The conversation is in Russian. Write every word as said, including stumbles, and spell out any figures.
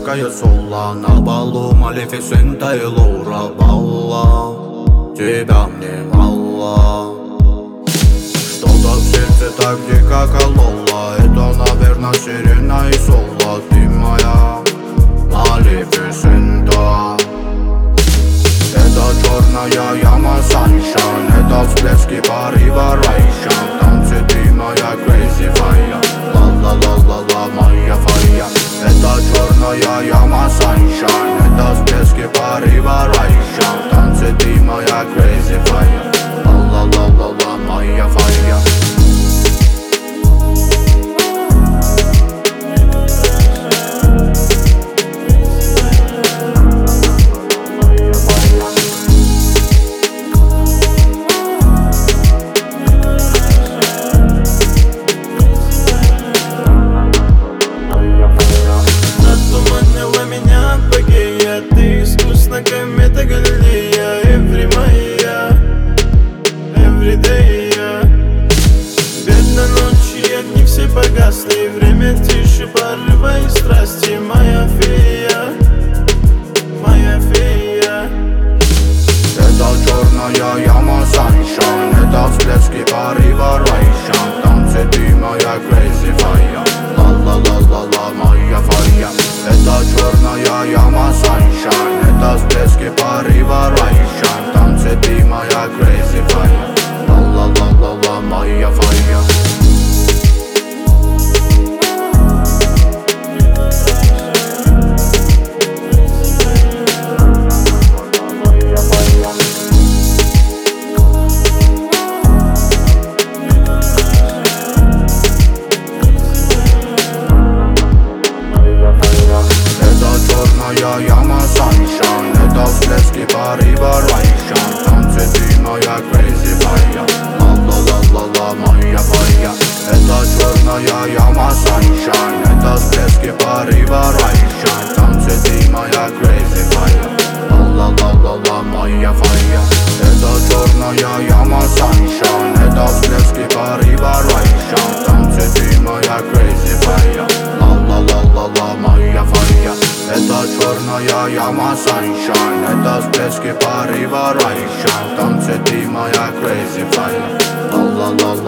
яркое соло на балу Малефисента и Лаура Балла. Тебя мне мало. Что-то в сердце так дико кололо. Это, наверное, сирена и соло. Ты моя Малефисента. Это черная яма Sunshine. Это всплески порыва Райшан. Танцы ты моя crazy fire. Ла-ла-ла-ла-ла, моя фая. Это черная яма Sunshine. Это всплески порыва Райшан. Танцы ты моя crazy fire. Ла-ла-ла-ла-ла, моя фая. Ты искусно, комета Галилея. Every моя, everyday я. Бедно ночи, огни все погасли. Время тише, порыва и страсти. Моя фея, моя фея. Это черная яма Sunshine. Это всплески порыва Райшан. Танцы ты моя crazy fire. Ла-ла-ла-ла-ла, моя фая. Это черная яма Sunshine. Это всплески порыва Райшан. Танцы ты моя crazy fire. Ла-ла-ла-ла-ла, моя фая. Черная яма Sunshine. Это всплески порыва Райшан. Танцы ты моя crazy fire. Ла-ла-ла-ла-ла, моя фая. Это черная яма Sunshine. Это всплески порыва Райшан. Танцы ты моя crazy fire. Ла-ла-ла-ла-ла, моя фая. Это черная яма Sunshine. Это всплески порыва Райшан. Танцы ты моя crazy fire. Ла-ла-ла-ла-ла, моя фая. Это черная яма Sunshine. Это всплески порыва Райшан. Танцы ты моя crazy fire. Ла-ла-ла.